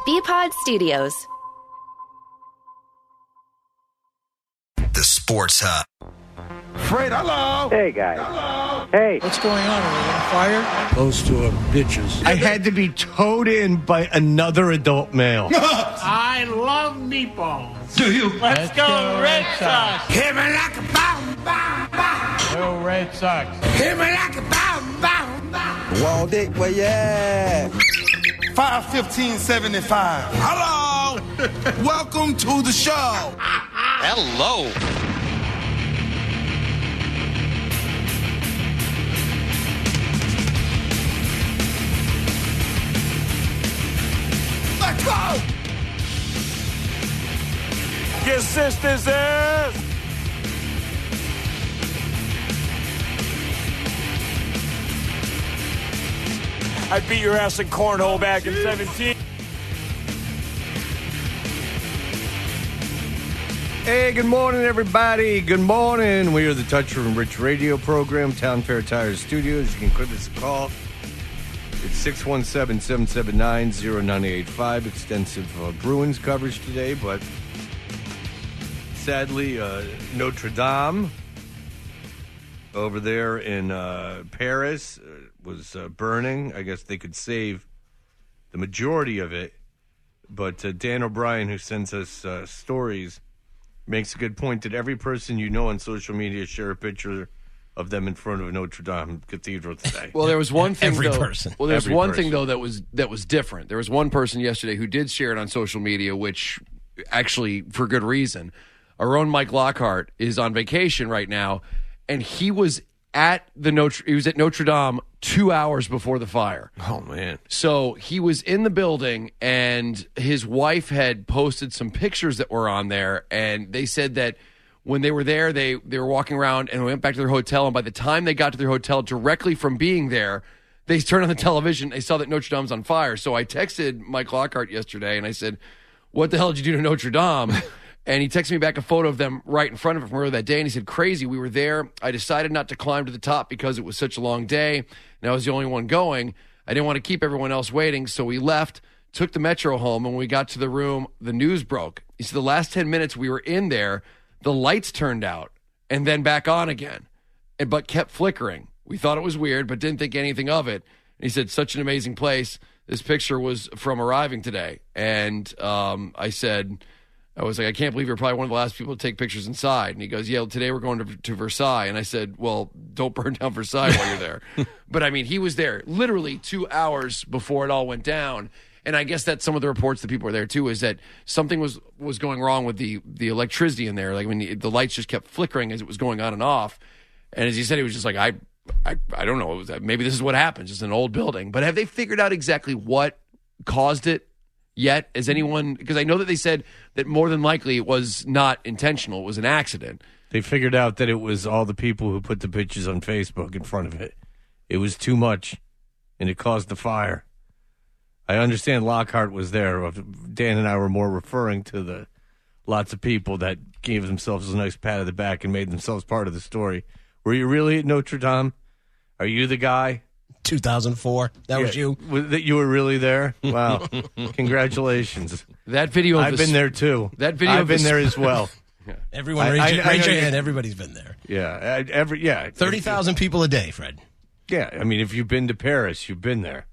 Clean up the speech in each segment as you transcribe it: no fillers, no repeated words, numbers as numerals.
BPod Studios. The Sports Hub. Fred, hello. Hey, guys. Hello. Hey. What's going on? Are we on fire? Those two are bitches. I had to be towed in by another adult male. I love meatballs. Do you? Let's go Red Sox. Hit me like a bomb, bomb, bomb. Go Red Sox. Hit me like a bomb, bomb, bomb. Waldick, where you at? 51575. Hello. Welcome to the show. Hello. Let's go. Your sister's ass. I beat your ass in cornhole back in 17. Hey, good morning, everybody. Good morning. We are the Touch Room Rich radio program, Town Fair Tires Studios. You can give us a call. It's 617-779-0985. Extensive Bruins coverage today, but sadly, Notre Dame over there in Paris was burning. I guess they could save the majority of it. But Dan O'Brien, who sends us stories, makes a good point that every person you know on social media share a picture of them in front of Notre Dame Cathedral today. Well, there was one thing. Every though, person. Well, there's Every one person. thing though that was different. There was one person yesterday who did share it on social media, which actually for good reason. Our own Mike Lockhart is on vacation right now, and he was at Notre Dame 2 hours before the fire. Oh, man. So he was in the building, and his wife had posted some pictures that were on there, and they said that when they were there, they were walking around and went back to their hotel, and by the time they got to their hotel, directly from being there, they turned on the television, they saw that Notre Dame's on fire. So I texted Mike Lockhart yesterday, and I said, what the hell did you do to Notre Dame? And he texted me back a photo of them right in front of it from earlier that day. And he said, crazy, we were there. I decided not to climb to the top because it was such a long day. And I was the only one going. I didn't want to keep everyone else waiting. So we left, took the metro home. And when we got to the room, the news broke. He said, the last 10 minutes we were in there, the lights turned out and then back on again, but kept flickering. We thought it was weird, but didn't think anything of it. And he said, such an amazing place. This picture was from arriving today. And I was like, I can't believe you're probably one of the last people to take pictures inside. And he goes, yeah, today we're going to Versailles. And I said, well, don't burn down Versailles while you're there. But, I mean, he was there literally 2 hours before it all went down. And I guess that's some of the reports that people were there, too, is that something was going wrong with the electricity in there. Like, when the lights just kept flickering as it was going on and off. And as he said, he was just like, I don't know. Maybe this is what happens. It's an old building. But have they figured out exactly what caused it yet? Is anyone, because I know that they said that more than likely it was not intentional, it was an accident. They figured out that it was all the people who put the pictures on Facebook in front of it. It was too much, and it caused the fire. I understand Lockhart was there. Dan and I were more referring to the lots of people that gave themselves a nice pat on the back and made themselves part of the story. Were you really at Notre Dame? Are you the guy? 2004. That was you. That you were really there? Wow. Congratulations. That video of I've been there too. That video I've been there as well. Everyone raise your hand. Everybody's been there. Yeah. 30,000 people a day, Fred. Yeah. I mean, if you've been to Paris, you've been there.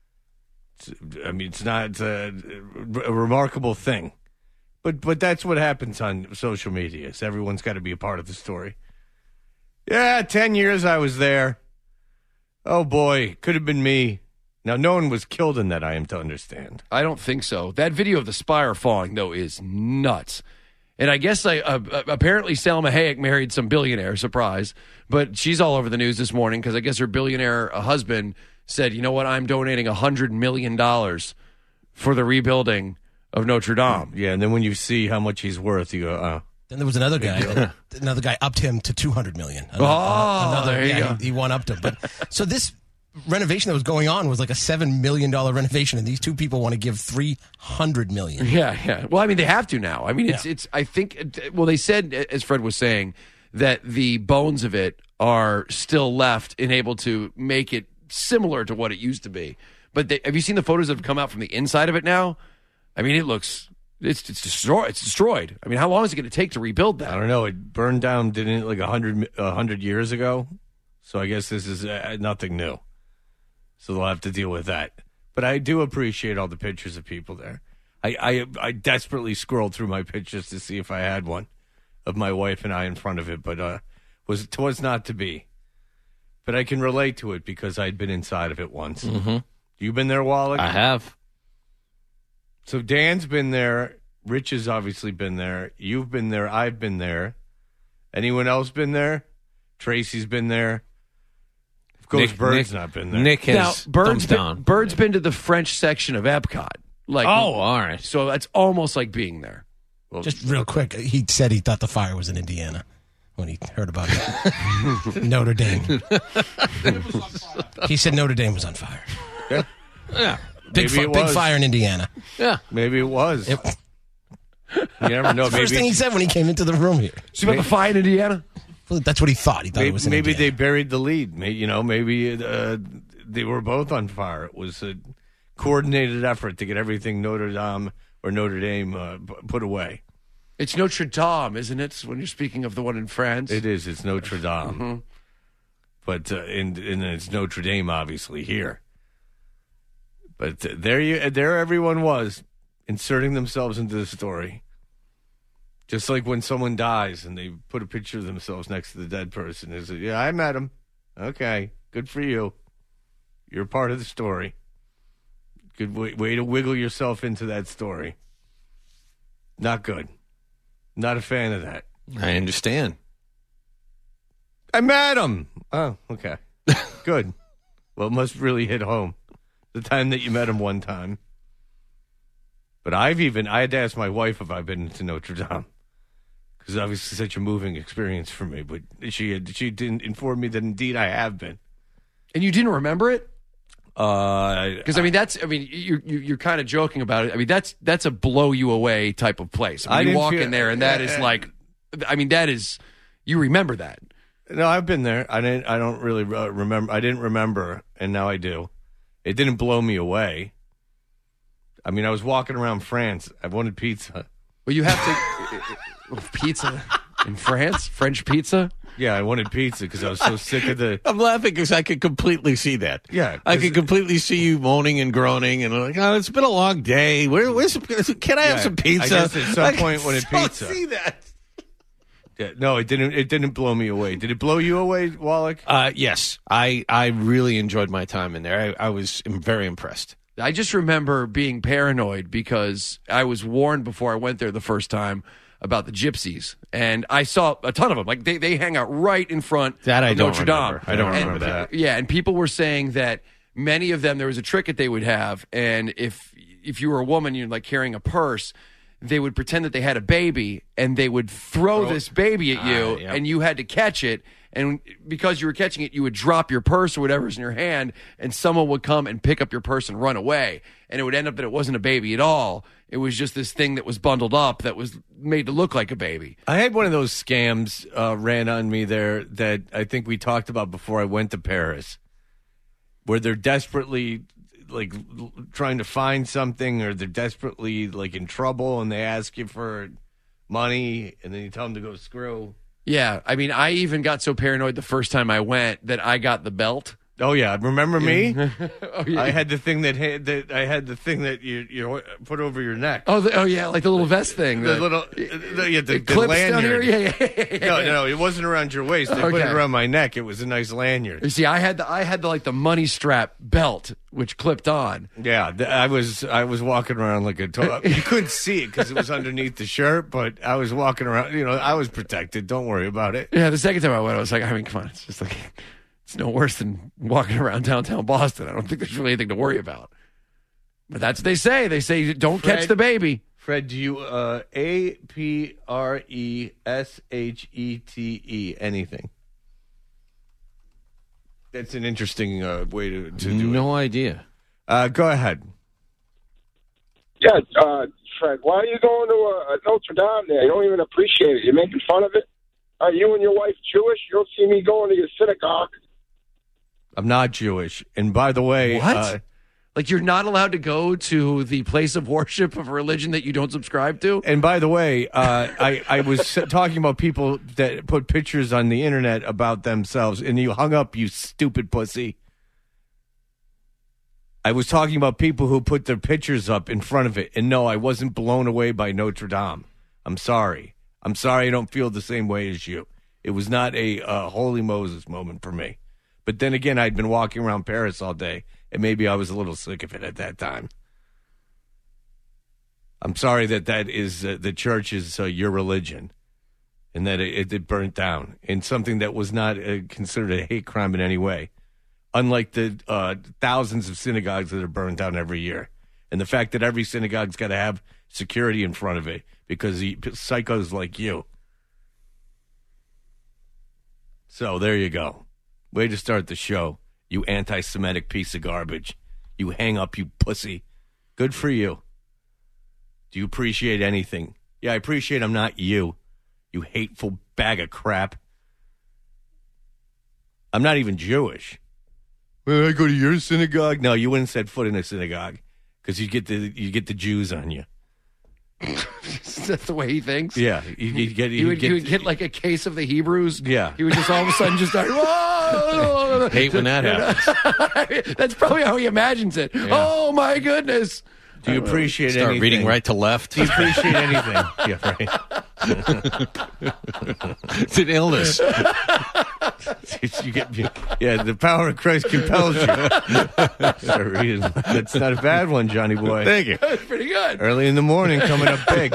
It's not a remarkable thing. But that's what happens on social media. So everyone's got to be a part of the story. Yeah, 10 years I was there. Oh, boy, could have been me. Now, no one was killed in that, I am to understand. I don't think so. That video of the spire falling, though, is nuts. And I guess apparently Salma Hayek married some billionaire, surprise. But she's all over the news this morning because I guess her billionaire husband said, you know what, I'm donating $100 million for the rebuilding of Notre Dame. Yeah, and then when you see how much he's worth, you go, Then there was another guy. Another guy upped him to $200 million. There you go. He one-upped him. But so this renovation that was going on was like a $7 million renovation, and these two people want to give $300 million. Yeah. Well, I mean, they have to now. I mean, it's. I think. Well, they said, as Fred was saying, that the bones of it are still left and able to make it similar to what it used to be. But have you seen the photos that have come out from the inside of it now? I mean, it's destroyed. I mean, how long is it going to take to rebuild that? I don't know. It burned down, didn't it, like 100 years ago? So I guess this is nothing new. So they'll have to deal with that. But I do appreciate all the pictures of people there. I desperately scrolled through my pictures to see if I had one of my wife and I in front of it, but was not to be. But I can relate to it because I'd been inside of it once. Mm-hmm. You been there, Wallach? I have. So Dan's been there. Rich has obviously been there. You've been there. I've been there. Anyone else been there? Tracy's been there. Of course, Bird's not been there. Nick has Bird's been to the French section of Epcot. All right. So that's almost like being there. Well, Just real quick, he said he thought the fire was in Indiana when he heard about it. Notre Dame. He said Notre Dame was on fire. Yeah. Big fire in Indiana. Yeah. Maybe it was. You never know. First thing he said when he came into the room here. So about the fire in Indiana? Well, that's what he thought. He thought it was in maybe Indiana. they buried the lead. Maybe they were both on fire. It was a coordinated effort to get everything Notre Dame put away. It's Notre Dame, isn't it? When you're speaking of the one in France, It is. It's Notre Dame, Mm-hmm. but and it's Notre Dame obviously here. But there everyone was inserting themselves into the story. Just like when someone dies and they put a picture of themselves next to the dead person. Is it? Yeah, I met him. Okay, good for you. You're part of the story. Good way to wiggle yourself into that story. Not good. Not a fan of that. I understand. I met him. Oh, okay. Good. Well, it must really hit home. The time that you met him one time. But I had to ask my wife if I've been to Notre Dame. Because obviously such a moving experience for me. But she didn't inform me that indeed I have been. and you didn't remember it. Because You're kind of joking about it. I mean, that's a blow you away type of place. I mean, you walk in there, and that is like, I mean, that is, you remember that. No, I've been there. I don't really remember. I didn't remember, and now I do. It didn't blow me away. I mean, I was walking around France. I wanted pizza. Well, you have to pizza in France, French pizza. Yeah, I wanted pizza because I was so sick of the. I'm laughing because I could completely see that. Yeah, I could completely see you moaning and groaning and like, oh, it's been a long day. Can I have some pizza? I guess at some point wanted pizza. See that? Yeah, no, it didn't. It didn't blow me away. Did it blow you away, Wallach? Yes, I really enjoyed my time in there. I was very impressed. I just remember being paranoid because I was warned before I went there the first time about the gypsies, and I saw a ton of them. Like they hang out right in front That I of don't Notre remember. Dame. I don't remember that. Yeah, and people were saying that many of them, there was a trick that they would have, and if you were a woman, you're like carrying a purse, they would pretend that they had a baby, and they would throw this baby at you, yep. and you had to catch it. And because you were catching it, you would drop your purse or whatever's in your hand, and someone would come and pick up your purse and run away. And it would end up that it wasn't a baby at all. It was just this thing that was bundled up that was made to look like a baby. I had one of those scams ran on me there that I think we talked about before I went to Paris, where they're desperately like trying to find something, or they're desperately like in trouble, and they ask you for money, and then you tell them to go screw. Yeah, I mean, I even got so paranoid the first time I went that I got the belt. Oh yeah, remember me? Oh, yeah. I had the thing that you put over your neck. Oh yeah, like the little vest thing. The little the clips lanyard. down here. Yeah. No, it wasn't around your waist. They put it around my neck. It was a nice lanyard. You see, I had the money strap belt which clipped on. Yeah, I was walking around like a. You couldn't see it because it was underneath the shirt, but I was walking around. I was protected. Don't worry about it. Yeah, the second time I went, I was like, I mean, come on, it's just like. It's no worse than walking around downtown Boston. I don't think there's really anything to worry about. But that's what they say. They say don't catch the baby. Fred, do you APRESHETE anything? That's an interesting way to do it. No idea. Go ahead. Yeah, Fred, why are you going to Notre Dame there? You don't even appreciate it. You're making fun of it? Are you and your wife Jewish? You don't see me going to your synagogue. I'm not Jewish. And by the way, what? Like, you're not allowed to go to the place of worship of a religion that you don't subscribe to? And by the way, I was talking about people that put pictures on the internet about themselves, and you hung up, you stupid pussy. I was talking about people who put their pictures up in front of it, and no, I wasn't blown away by Notre Dame. I'm sorry. I don't feel the same way as you. It was not a Holy Moses moment for me. But then again, I'd been walking around Paris all day, and maybe I was a little sick of it at that time. I'm sorry that is the church is your religion, and that it burnt down in something that was not considered a hate crime in any way, unlike the thousands of synagogues that are burned down every year. And the fact that every synagogue's got to have security in front of it because psychos like you. So there you go. Way to start the show. You anti-Semitic piece of garbage. You hang up, you pussy. Good for you. Do you appreciate anything? Yeah, I appreciate I'm not you. You hateful bag of crap. I'm not even Jewish. Well, I go to your synagogue? No, you wouldn't set foot in a synagogue because you get the Jews on you. Is that the way he thinks? Yeah. He would get like a case of the Hebrews. Yeah. He would just all of a sudden just start, whoa! Hate when that happens. That's probably how he imagines it. Yeah. Oh, my goodness. Do you appreciate anything? Start reading right to left. Do you appreciate anything? Yeah, right. It's an illness. The power of Christ compels you. Start reading. That's not a bad one, Johnny boy. Thank you. That's pretty good. Early in the morning, coming up big.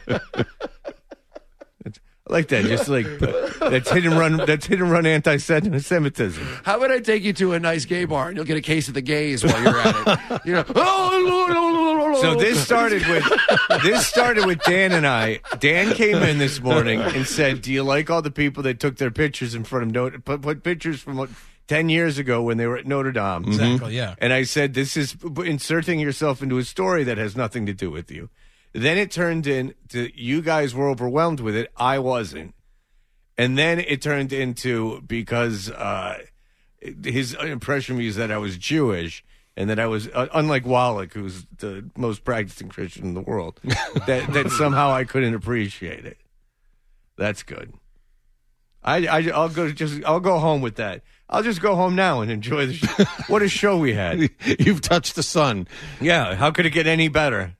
I like that. Just like that's hit and run. That's hit and run anti-Semitism. How about I take you to a nice gay bar and you'll get a case of the gays while you're at it? You know. So this started with Dan and I. Dan came in this morning and said, "Do you like all the people that took their pictures in front of put pictures from 10 years ago when they were at Notre Dame?" Exactly. Yeah. And I said, "This is inserting yourself into a story that has nothing to do with you." Then it turned into you guys were overwhelmed with it. I wasn't. And then it turned into because his impression of me is that I was Jewish and that I was, unlike Wallach, who's the most practicing Christian in the world, that somehow I couldn't appreciate it. That's good. I'll go home with that. I'll just go home now and enjoy the show. What a show we had. You've touched the sun. Yeah. How could it get any better?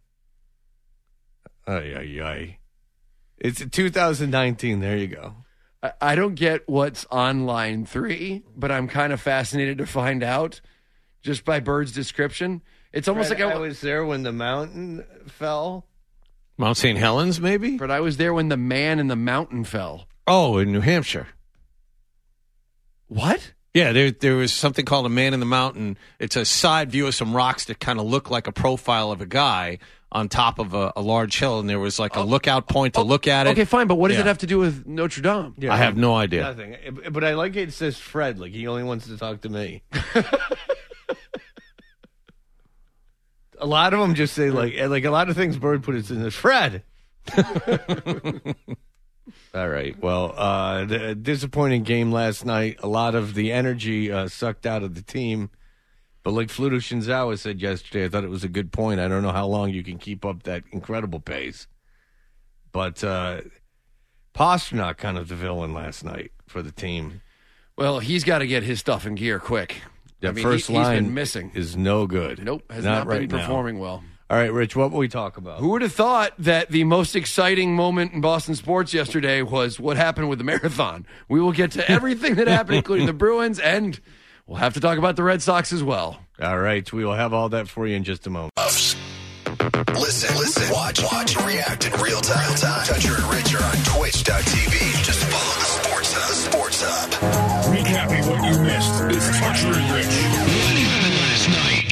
It's 2019. There you go. I don't get what's on line 3, but I'm kind of fascinated to find out just by Bird's description. It's almost like I was there when the mountain fell. Mount St. Helens, maybe? But I was there when the man in the mountain fell. Oh, in New Hampshire. What? Yeah, there was something called a man in the mountain. It's a side view of some rocks that kind of look like a profile of a guy on top of a large hill, and there was like a lookout point to look at it. Okay, fine, but what does it have to do with Notre Dame? Yeah, I have no idea. Nothing. But I like it says Fred, like he only wants to talk to me. A lot of them just say like a lot of things Bird put it in this Fred. All right. Well, the disappointing game last night. A lot of the energy sucked out of the team. But like Fluto Shinzawa said yesterday, I thought it was a good point. I don't know how long you can keep up that incredible pace. But Pasternak kind of the villain last night for the team. Well, he's got to get his stuff in gear quick. That first line he's been missing. Is no good. Nope, has not been performing well. All right, Rich, what will we talk about? Who would have thought that the most exciting moment in Boston sports yesterday was what happened with the marathon? We will get to everything that happened, including the Bruins, and we'll have to talk about the Red Sox as well. All right, we will have all that for you in just a moment. Listen, watch, and react in real time. Toucher and Rich are on Twitch.tv. Just follow the Sports Hub. Recapping what you missed is Toucher and Rich. What happened last night?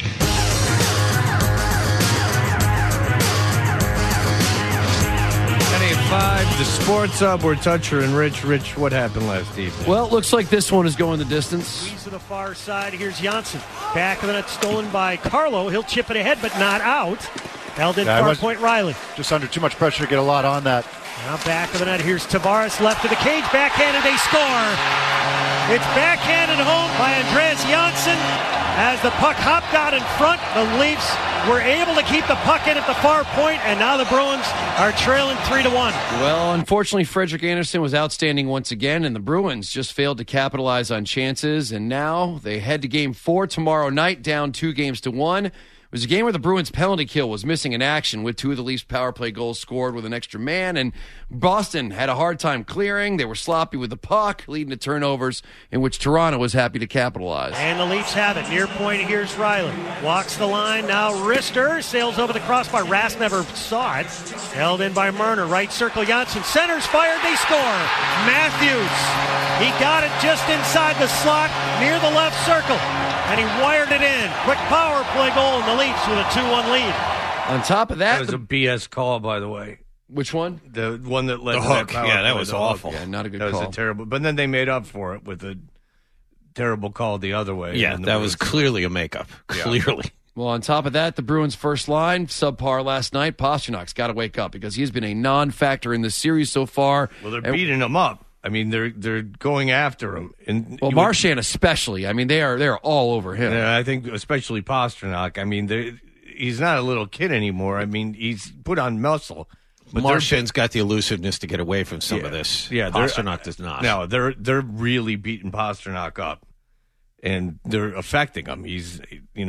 10:05, the Sports Hub. We're Toucher and Rich. Rich, what happened last evening? Well, it looks like this one is going the distance. Squeeze to the far side. Here's Janssen. Back of the net stolen by Carlo. He'll chip it ahead, but not out. Held in far point Riley. Just under too much pressure to get a lot on that. Now back of the net. Here's Tavares left of the cage. Backhanded. They score. It's backhanded home by Andreas Janssen. As the puck hopped out in front, the Leafs were able to keep the puck in at the far point, and now the Bruins are trailing 3-1. Well, unfortunately, Frederik Andersen was outstanding once again, and the Bruins just failed to capitalize on chances, and now they head to Game 4 tomorrow night, down 2-1. It was a game where the Bruins' penalty kill was missing in action, with 2 of the Leafs' power play goals scored with an extra man, and Boston had a hard time clearing. They were sloppy with the puck, leading to turnovers, in which Toronto was happy to capitalize. And the Leafs have it. Near point, here's Riley. Walks the line, now Rister sails over the crossbar. Rask never saw it. Held in by Marner. Right circle, Janssen. Center's fired, they score. Matthews. He got it just inside the slot, near the left circle. And he wired it in. Quick power play goal, and the Leafs with a 2-1 lead. On top of that, that was a BS call, by the way. Which one? The one that led the to hook. That power Yeah, that play, was the awful. Hook. Yeah, not a good that call. That was a terrible. But then they made up for it with a terrible call the other way. Yeah, that was clearly a makeup. Clearly. Well, on top of that, the Bruins' first line, subpar last night. Pasternak's got to wake up because he's been a non-factor in the series so far. Well, they're beating him up. I mean, they're going after him. And well, Marchand especially. I mean, they're all over him. Yeah, I think especially Pastrnak. I mean, he's not a little kid anymore. I mean, he's put on muscle. But Marchand's got the elusiveness to get away from some of this. Yeah, Pastrnak does not. No, they're really beating Pastrnak up, and they're affecting him. He's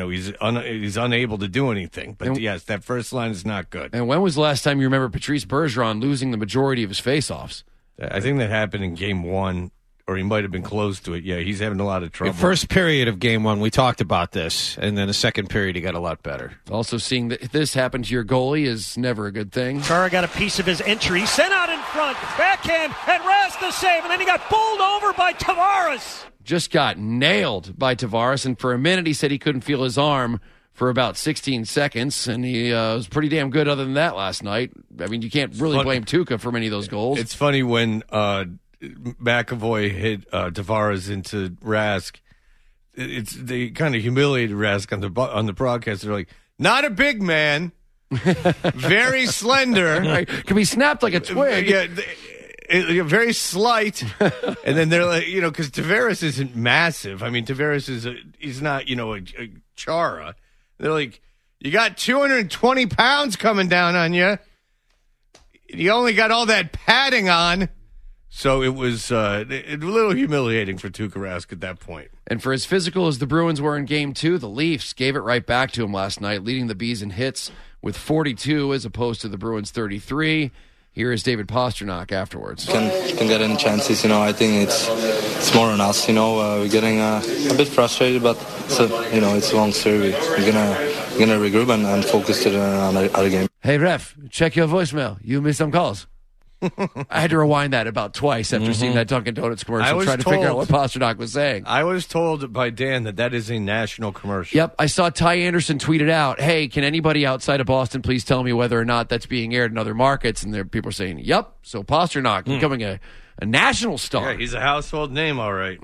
unable to do anything. But yes, that first line is not good. And when was the last time you remember Patrice Bergeron losing the majority of his faceoffs? I think that happened in Game 1, or he might have been close to it. Yeah, he's having a lot of trouble. The first period of Game 1, we talked about this, and then the second period, he got a lot better. Also, seeing that this happen to your goalie is never a good thing. Chara got a piece of his entry, sent out in front, backhand, and Rask the save, and then he got bowled over by Tavares. Just got nailed by Tavares, and for a minute he said he couldn't feel his arm for about 16 seconds, and he was pretty damn good other than that last night. I mean, you can't really blame Tuukka for many of those goals. It's funny when McAvoy hit Tavares into Rask. They kind of humiliated Rask on the broadcast. They're like, not a big man, very slender. Right. Can be snapped like a twig. Yeah, very slight. And then they're like, because Tavares isn't massive. I mean, Tavares he's not, a Chara. They're like, you got 220 pounds coming down on you. You only got all that padding on. So it was a little humiliating for Tuukka Rask at that point. And for as physical as the Bruins were in Game 2, the Leafs gave it right back to him last night, leading the Bees in hits with 42 as opposed to the Bruins' 33. Here is David Pastrnak afterwards. Can get any chances, I think it's more on us, we're getting a bit frustrated, but it's a long story. We're gonna regroup and focus to the other game. Hey ref, check your voicemail. You missed some calls. I had to rewind that about twice after seeing that Dunkin' Donuts commercial, trying to figure out what Pastrnak was saying. I was told by Dan that is a national commercial. Yep, I saw Ty Anderson tweet it out. Hey, can anybody outside of Boston please tell me whether or not that's being aired in other markets? And there people are saying, yep. So Pastrnak becoming a national star. Yeah, he's a household name, all right.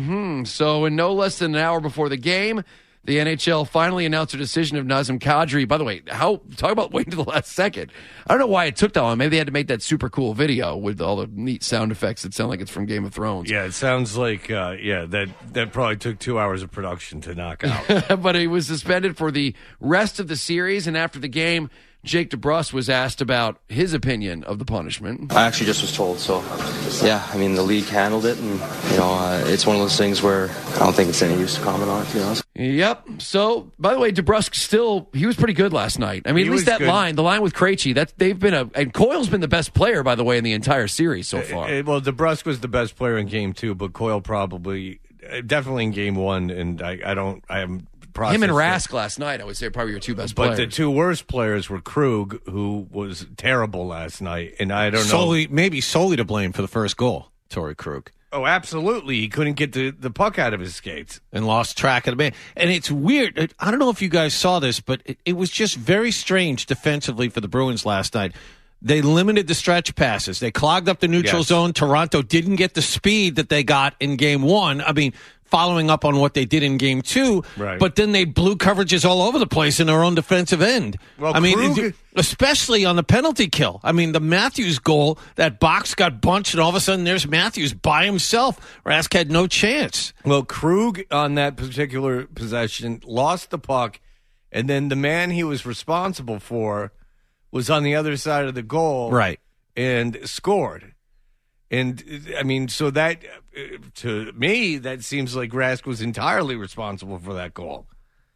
So in no less than an hour before the game, the NHL finally announced a decision of Nazem Kadri. By the way, talk about waiting to the last second. I don't know why it took that long. Maybe they had to make that super cool video with all the neat sound effects that sound like it's from Game of Thrones. Yeah, it sounds like, that probably took 2 hours of production to knock out. But he was suspended for the rest of the series, and after the game, Jake DeBrusk was asked about his opinion of the punishment. I actually just was told, so yeah, I mean, the league handled it, and, it's one of those things where I don't think it's any use to comment on it, to be honest. Yep. So, by the way, DeBrusk he was pretty good last night. I mean, at least that line, the line with Krejci, and Coyle's been the best player, by the way, in the entire series so far. Well, DeBrusk was the best player in Game 2, but Coyle definitely in Game 1, and I haven't processed him and Rask last night, I would say, are probably your two best players. But the two worst players were Krug, who was terrible last night, and I don't know. Maybe solely to blame for the first goal, Torrey Krug. Oh, absolutely. He couldn't get the puck out of his skates. And lost track of the man. And it's weird. I don't know if you guys saw this, but it was just very strange defensively for the Bruins last night. They limited the stretch passes. They clogged up the neutral zone. Toronto didn't get the speed that they got in Game 1. I mean, following up on what they did in Game 2. Right. But then they blew coverages all over the place in their own defensive end. Well, I mean, Krug- especially on the penalty kill. I mean, the Matthews goal, that box got bunched, and all of a sudden there's Matthews by himself. Rask had no chance. Well, Krug on that particular possession lost the puck, and then the man he was responsible for was on the other side of the goal. Right. And scored. And, I mean, so that, to me, that seems like Rask was entirely responsible for that goal.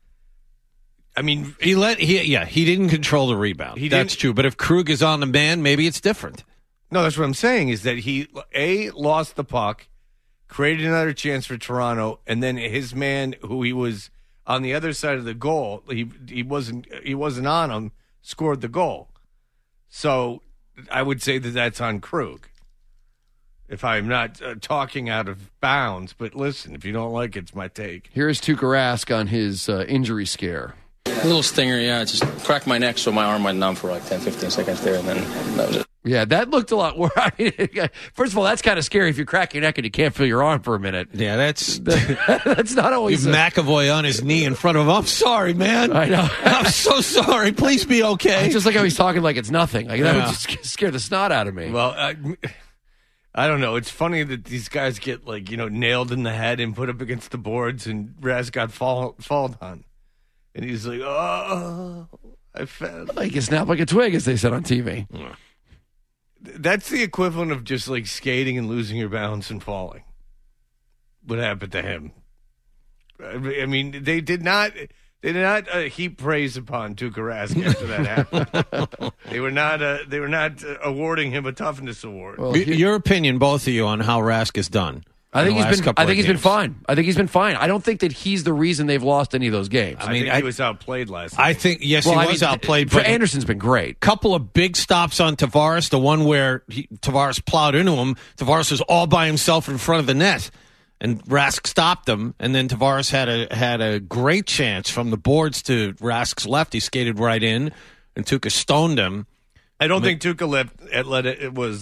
I mean, He didn't control the rebound. That's true. But if Krug is on the man, maybe it's different. no, that's what I'm saying, is that he, lost the puck, created another chance for Toronto, and then his man, who he was on the other side of the goal, he wasn't on him, scored the goal. So I would say that that's on Krug. If I'm not talking out of bounds, but listen, if you don't like it, it's my take. Here's Tuukka Rask on his injury scare. A little stinger, yeah. Just cracked my neck, so my arm went numb for like 10, 15 seconds there, and then that was it. Yeah, that looked a lot worse. First of all, that's kind of scary if you crack your neck and you can't feel your arm for a minute. Yeah, that's not always. McAvoy on his knee in front of him. I'm sorry, man. I know. I'm so sorry. Please be okay. It's just like how he's talking like it's nothing. Like that would just scare the snot out of me. Well, I don't know. It's funny that these guys get nailed in the head and put up against the boards, and Rask got fall on, and he's like, "Oh, I fell." Like you snap like a twig, as they said on TV. Yeah. That's the equivalent of just like skating and losing your balance and falling. What happened to him? I mean, they did not heap praise upon Tuukka Rask after that happened. They were not awarding him a toughness award. Well, your opinion, both of you, on how Rask is done. I think he's been fine. I think he's been fine. I don't think that he's the reason they've lost any of those games. I think he was outplayed last night. I think, yes, he was outplayed. But Anderson's been great. Couple of big stops on Tavares. The one where Tavares plowed into him. Tavares was all by himself in front of the net, and Rask stopped him. And then Tavares had a great chance from the boards to Rask's left. He skated right in, and Tuukka stoned him. I don't think Tuukka was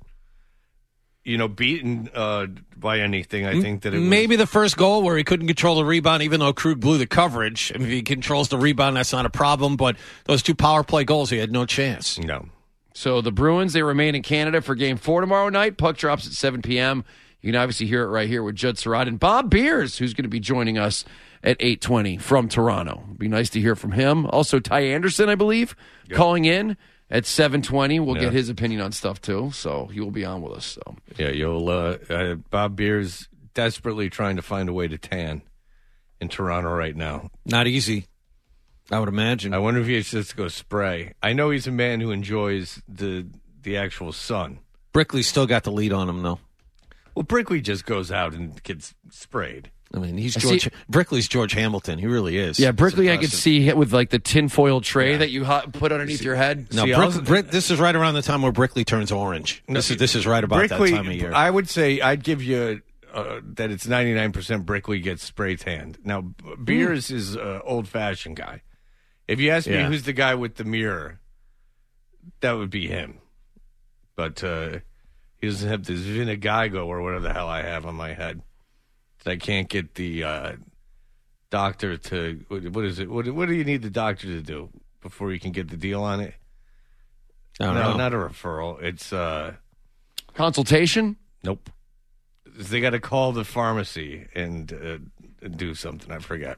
beaten by anything. I think that it was maybe the first goal where he couldn't control the rebound, even though Krug blew the coverage. I mean, if he controls the rebound, that's not a problem. But those two power play goals, he had no chance. No. So the Bruins, they remain in Canada for Game 4 tomorrow night. Puck drops at 7 p.m. You can obviously hear it right here with Judd Surratt and Bob Beers, who's going to be joining us at 8:20 from Toronto. It'd be nice to hear from him. Also, Ty Anderson, I believe, calling in at 7:20. We'll get his opinion on stuff, too. So he will be on with us. So yeah, you'll Bob Beers desperately trying to find a way to tan in Toronto right now. Not easy, I would imagine. I wonder if he should just go spray. I know he's a man who enjoys the actual sun. Brickley's still got the lead on him, though. Well, Brickley just goes out and gets sprayed. I mean, Brickley's George Hamilton. He really is. Yeah, Brickley, I could see with like the tinfoil tray that you put underneath your head. No, this is right around the time where Brickley turns orange. This is right about Brickley, that time of year. I would say I'd give you that it's 99% Brickley gets spray tanned. Now, Beers is an old-fashioned guy. If you ask me who's the guy with the mirror, that would be him. But he doesn't have this Vinagigo or whatever the hell I have on my head. I can't get the doctor to. What is it? What do you need the doctor to do before you can get the deal on it? I don't know. Not a referral. It's consultation. Nope. They got to call the pharmacy and do something. I forget.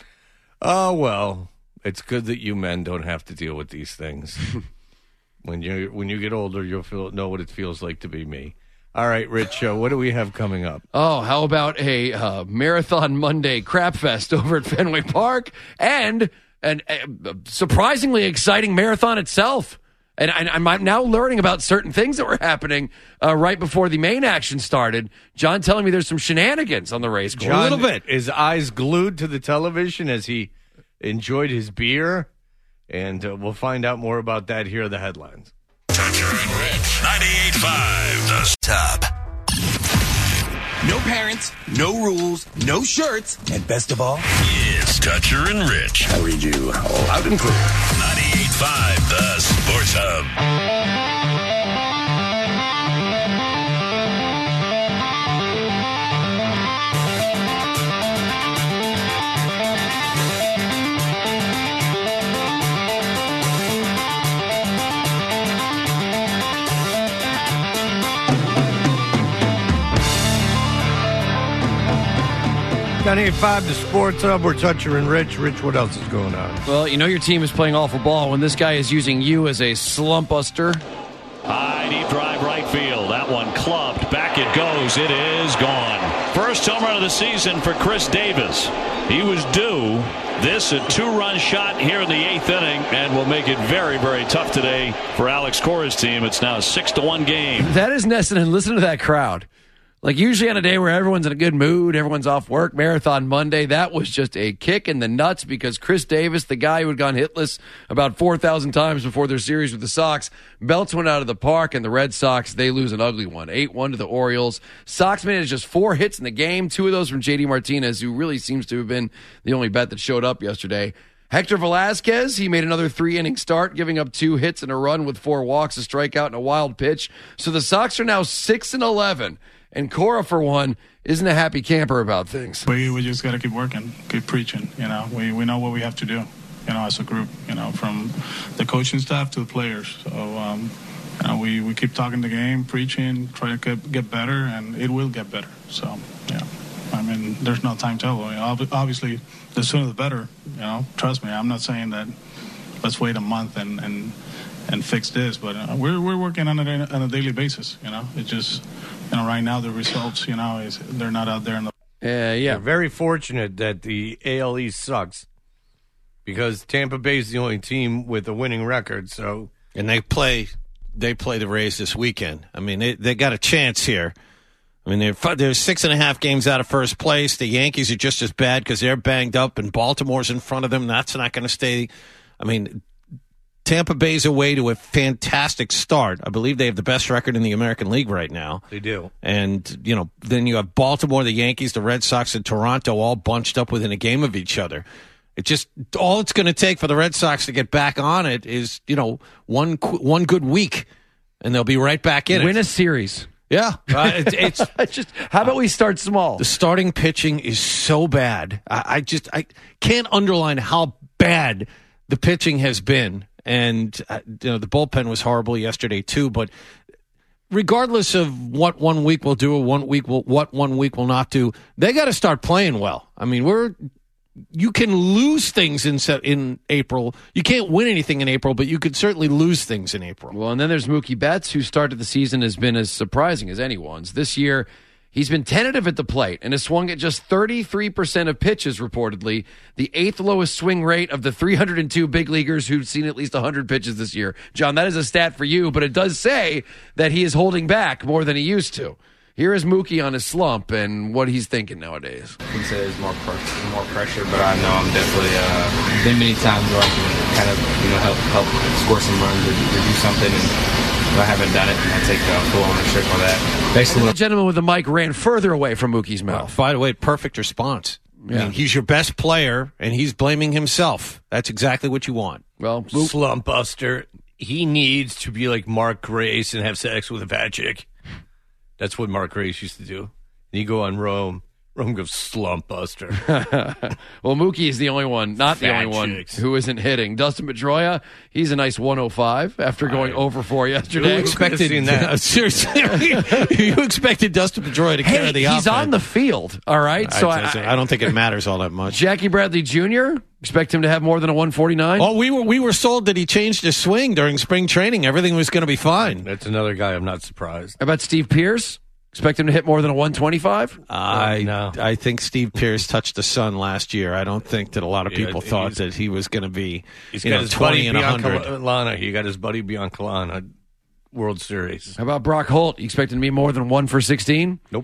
Oh well, it's good that you men don't have to deal with these things. When you get older, you'll know what it feels like to be me. All right, Rich, what do we have coming up? Oh, how about a Marathon Monday crap fest over at Fenway Park and a surprisingly exciting marathon itself. And I'm now learning about certain things that were happening right before the main action started. John telling me there's some shenanigans on the race course. John, a little bit. His eyes glued to the television as he enjoyed his beer. And we'll find out more about that here are the headlines. Toucher and Rich, 98.5, the top. No parents, no rules, no shirts, and best of all, it's Toucher and Rich. I read you loud and clear. 98.5, the Sports Hub. 98.5, the Sports Hub. We're Toucher and Rich. Rich, what else is going on? Well, you know your team is playing awful ball when this guy is using you as a slump buster. High deep drive right field. That one clubbed. Back it goes. It is gone. First home run of the season for Chris Davis. He was due. This a 2-run shot here in the 8th inning and will make it very, very tough today for Alex Cora's team. It's now a 6-1 game. That is Nesson. Listen to that crowd. Like usually on a day where everyone's in a good mood, everyone's off work, Marathon Monday, that was just a kick in the nuts because Chris Davis, the guy who had gone hitless about 4,000 times before their series with the Sox, belts went out of the park, and the Red Sox, they lose an ugly one, 8-1 to the Orioles. Sox managed just 4 hits in the game, 2 of those from J.D. Martinez, who really seems to have been the only bet that showed up yesterday. Hector Velasquez, he made another 3-inning start, giving up 2 hits and a run with 4 walks, a strikeout, and a wild pitch. So the Sox are now 6-11. And Cora, for one, isn't a happy camper about things. We just got to keep working, keep preaching. You know, we know what we have to do, you know, as a group, you know, from the coaching staff to the players. So, you know, we keep talking the game, preaching, trying to get better, and it will get better. So, yeah, I mean, there's no time to tell. Obviously, the sooner the better, you know, trust me. I'm not saying that let's wait a month and fix this, but we're working on it on a daily basis, you know. It's just, you know, right now the results, you know, they're not out there in the. Yeah. They're very fortunate that the AL East sucks because Tampa Bay is the only team with a winning record. So, and they play the Rays this weekend. I mean, they got a chance here. I mean, they're 6.5 games out of first place. The Yankees are just as bad because they're banged up, and Baltimore's in front of them. That's not going to stay. I mean, Tampa Bay's away to a fantastic start. I believe they have the best record in the American League right now. They do. And, you know, then you have Baltimore, the Yankees, the Red Sox, and Toronto all bunched up within a game of each other. It just, all it's going to take for the Red Sox to get back on it is, you know, one good week, and they'll be right back in it. Win a series. Yeah. It's just, how about we start small? The starting pitching is so bad. I can't underline how bad the pitching has been. And, you know, the bullpen was horrible yesterday, too. But regardless of what 1 week will do or what 1 week will not do, they got to start playing well. I mean, you can lose things in April. You can't win anything in April, but you could certainly lose things in April. Well, and then there's Mookie Betts, who started the season has been as surprising as anyone's. This year, he's been tentative at the plate and has swung at just 33% of pitches, reportedly, the 8th lowest swing rate of the 302 big leaguers who've seen at least 100 pitches this year. John, that is a stat for you, but it does say that he is holding back more than he used to. Here is Mookie on his slump and what he's thinking nowadays. I would say there's more pressure, but I know I'm definitely been many times where I can kind of, you know, help score some runs or do something, and I haven't done it, and I take full ownership of that. Basically, the gentleman with the mic ran further away from Mookie's mouth. By the way, perfect response. Yeah. I mean, he's your best player, and he's blaming himself. That's exactly what you want. Well, slump buster. He needs to be like Mark Grace and have sex with a fat chick. That's what Mark Grace used to do. And you go on Rome. Rome goes slump buster. Well, Mookie is the only one, not the only one, who isn't hitting. Dustin Pedroia, he's a nice 105 after going over 4 yesterday. You expected that? Seriously, you expected Dustin Pedroia to carry the offense. He's on the field, all right? So I don't think it matters all that much. Jackie Bradley Jr., expect him to have more than a 149? Oh, we were sold that he changed his swing during spring training. Everything was going to be fine. That's another guy I'm not surprised. How about Steve Pearce? Expect him to hit more than a 125? I think Steve Pearce touched the sun last year. I don't think that a lot of people thought that he was going to be 20 and 100. He got his buddy Bianca Lana World Series. How about Brock Holt? You expect him to be more than 1 for 16? Nope.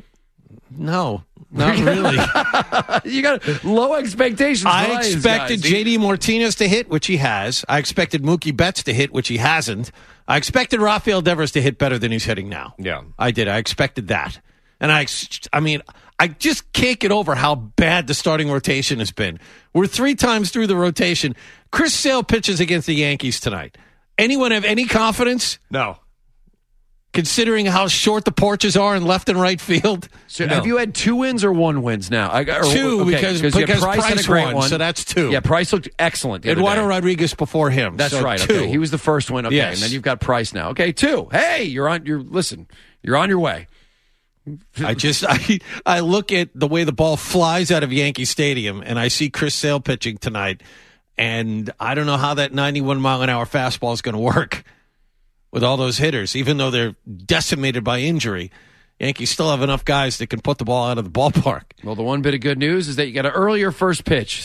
No, not really. You got low expectations. I expected J.D. Martinez to hit, which he has. I expected Mookie Betts to hit, which he hasn't. I expected Rafael Devers to hit better than he's hitting now. Yeah. I did. I expected that. And I mean, I just can't get over how bad the starting rotation has been. We're 3 times through the rotation. Chris Sale pitches against the Yankees tonight. Anyone have any confidence? No. Considering how short the porches are in left and right field. So have you had 2 wins or 1 wins now? 2, because Price had a great one. So that's 2. Yeah, Price looked excellent. Eduardo Rodriguez before him. That's right. 2. Okay. He was the first one. Okay, yes. And then you've got Price now. Okay, 2. Hey, you're on your way. I look at the way the ball flies out of Yankee Stadium, and I see Chris Sale pitching tonight, and I don't know how that 91-mile-an-hour fastball is going to work with all those hitters, even though they're decimated by injury. Yankees still have enough guys that can put the ball out of the ballpark. Well, the one bit of good news is that you got an earlier first pitch,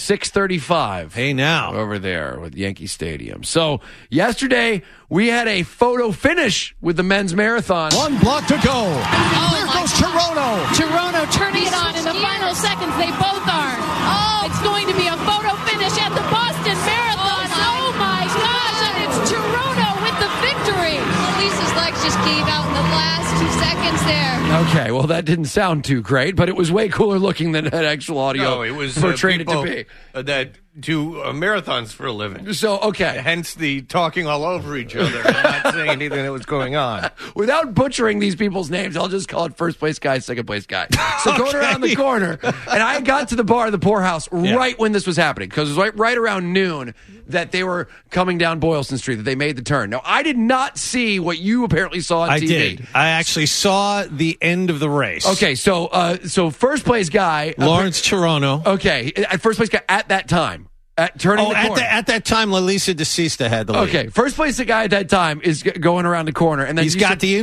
6:35. Hey, now. Over there with Yankee Stadium. So, yesterday, we had a photo finish with the men's marathon. One block to go. There goes Toronto. Toronto turning it on in the final seconds. They both are. Oh, it's going to be a photo finish at the Boston Marathon. Oh my gosh, and it's Toronto with the victory. Lisa's legs just gave out in the last 2 seconds there. Okay, well, that didn't sound too great, but it was way cooler looking than that actual audio No, it was portrayed it people to be. That do marathons for a living. So, okay. Hence the talking all over each other and not saying anything that was going on. Without butchering these people's names, I'll just call it first place guy, second place guy. So going around the corner, and I got to the bar of the Poorhouse right when this was happening, because it was right around noon that they were coming down Boylston Street, that they made the turn. Now, I did not see what you apparently saw on TV. I did. I actually saw the end of the race. Okay, so first place guy. Lawrence Toronto. Okay, first place guy at that time. Turning the corner. At that time, Lalisa DeSista had the lead. Okay, first place guy at that time is going around the corner, and then He's got the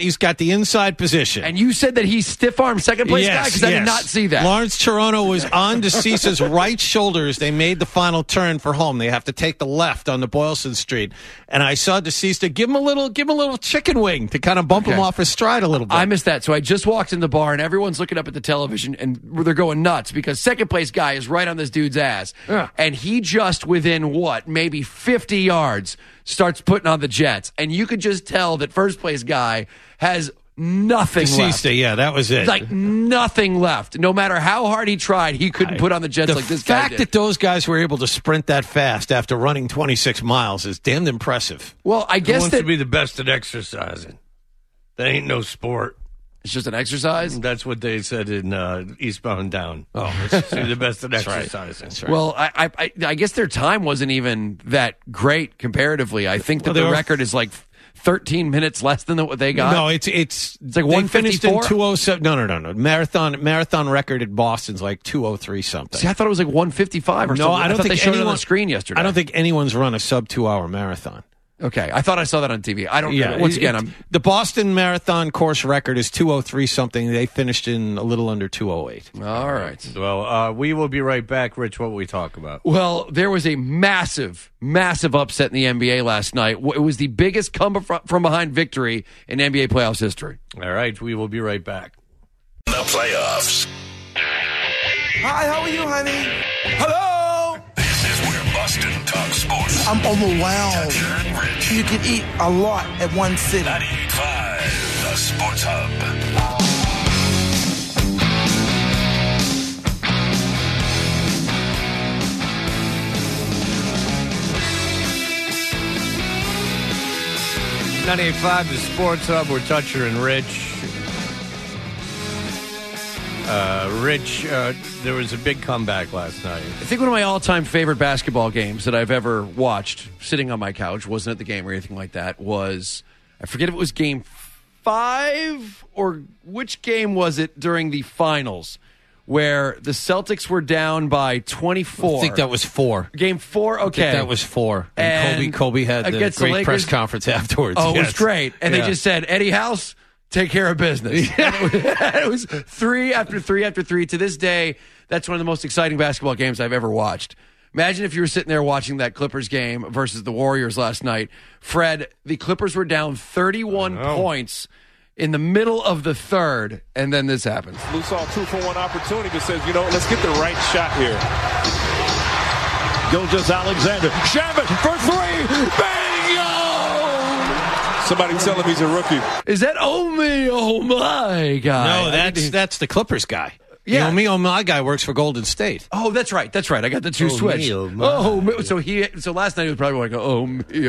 inside position. And you said that he's stiff arm second place guy, because I did not see that. Lawrence Toronto was on DeSista's right shoulders. They made the final turn for home. They have to take the left on the Boylston Street, and I saw DeSista give him a little chicken wing to kind of bump him off his stride a little bit. I missed that, so I just walked in the bar, and everyone's looking up at the television, and they're going nuts because second place guy is right on this dude's ass, and he just within maybe 50 yards starts putting on the jets, and you could just tell that first place guy has nothing left. Yeah, that was it. Like nothing left. No matter how hard he tried, he couldn't put on the jets like this guy did. The fact that those guys were able to sprint that fast after running 26 miles is damned impressive. Well, I guess Who wants to be the best at exercising? That ain't no sport. It's just an exercise? That's what they said in Eastbound and Down. Oh, it's the best at exercising. That's right. Well, I guess their time wasn't even that great comparatively. I think that the record is like 13 minutes less than what they got. No, it's like 154. Finished in 207. No. Marathon record at Boston's like 203 something. See, I thought it was like 155 or something. No, I don't think they showed it on the screen yesterday. I don't think anyone's run a sub 2 hour marathon. Okay, I thought I saw that on TV. I don't. Yeah, once again, the Boston Marathon course record is 203 something. They finished in a little under 208. All right. Well, we will be right back. Rich, what will we talk about? Well, there was a massive upset in the NBA last night. It was the biggest come from behind victory in NBA playoffs history. All right, we will be right back. The playoffs. Hi, how are you, honey? Hello. This is where Boston talks sports. I'm overwhelmed. You can eat a lot at one sitting. 98.5, the Sports Hub. .98.5, the Sports Hub. We're Toucher and Rich. Rich, there was a big comeback last night. I think one of my all-time favorite basketball games that I've ever watched, sitting on my couch, wasn't at the game or anything like that, was, I forget if it was game 5 or which game was it during the finals, where the Celtics were down by 24. I think that was 4. Game 4, okay. I think that was 4. And Kobe had the great press conference afterwards. Oh, it was great. And they just said, Eddie House, take care of business. It was 3 after 3 after 3. To this day, that's one of the most exciting basketball games I've ever watched. Imagine if you were sitting there watching that Clippers game versus the Warriors last night. Fred, the Clippers were down 31 points in the middle of the third, and then this happens. Lou saw a 2-for-1 opportunity, but says, let's get the right shot here. Gilgeous-Alexander. Shamet for 3. Bingo! Somebody tell him he's a rookie. Is that oh my guy? No, that's the Clippers guy. Yeah. The oh my guy works for Golden State. Oh, that's right. I got the two switched. So last night he was probably like, oh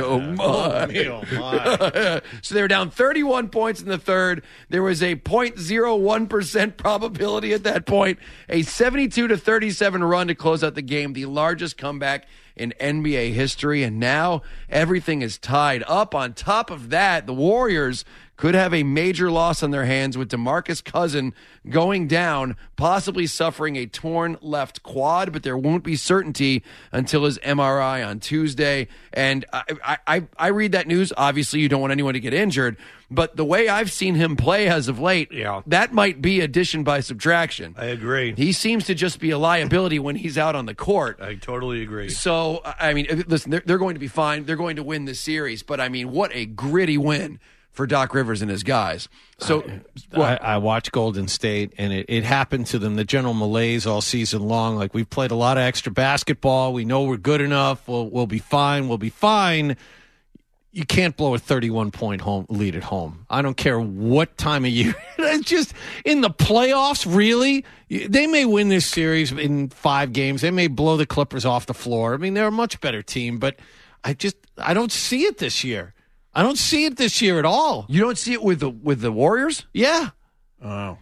my. So they were down 31 points in the third. There was a 0.01% probability at that point. A 72-37 run to close out the game, the largest comeback in NBA history, and now everything is tied up. On top of that, the Warriors could have a major loss on their hands with DeMarcus Cousins going down, possibly suffering a torn left quad, but there won't be certainty until his MRI on Tuesday. And I read that news. Obviously, you don't want anyone to get injured, but the way I've seen him play as of late, that might be addition by subtraction. I agree. He seems to just be a liability when he's out on the court. I totally agree. So, I mean, listen, they're going to be fine. They're going to win this series, but I mean, what a gritty win for Doc Rivers and his guys. So I watched Golden State, and it happened to them. The general malaise all season long. Like, we've played a lot of extra basketball. We know we're good enough. We'll be fine. We'll be fine. You can't blow a 31-point lead at home. I don't care what time of year. It's just in the playoffs, really? They may win this series in 5 games. They may blow the Clippers off the floor. I mean, they're a much better team, but I don't see it this year. I don't see it this year at all. You don't see it with the Warriors? Yeah. Oh.